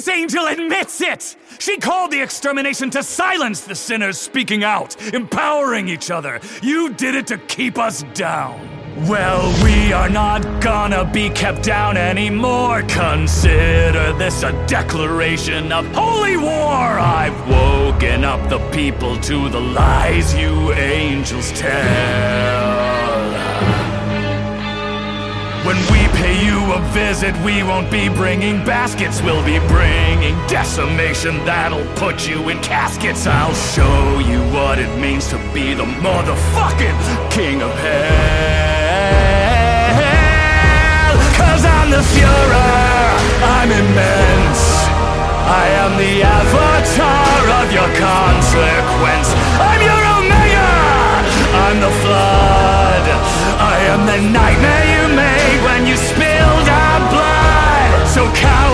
This angel admits it! She called the extermination to silence the sinners speaking out, empowering each other. You did it to keep us down. Well, we are not gonna be kept down anymore. Consider this a declaration of holy war. I've woken up the people to the lies you angels tell. When we pay you a visit, we won't be bringing baskets. We'll be bringing decimation that'll put you in caskets. I'll show you what it means to be the motherfucking king of hell. 'Cause I'm the Führer, I'm immense. I am the avatar of your consequence. I'm your Omega, I'm the flood. I am the nightmare you made when you spilled our blood. So coward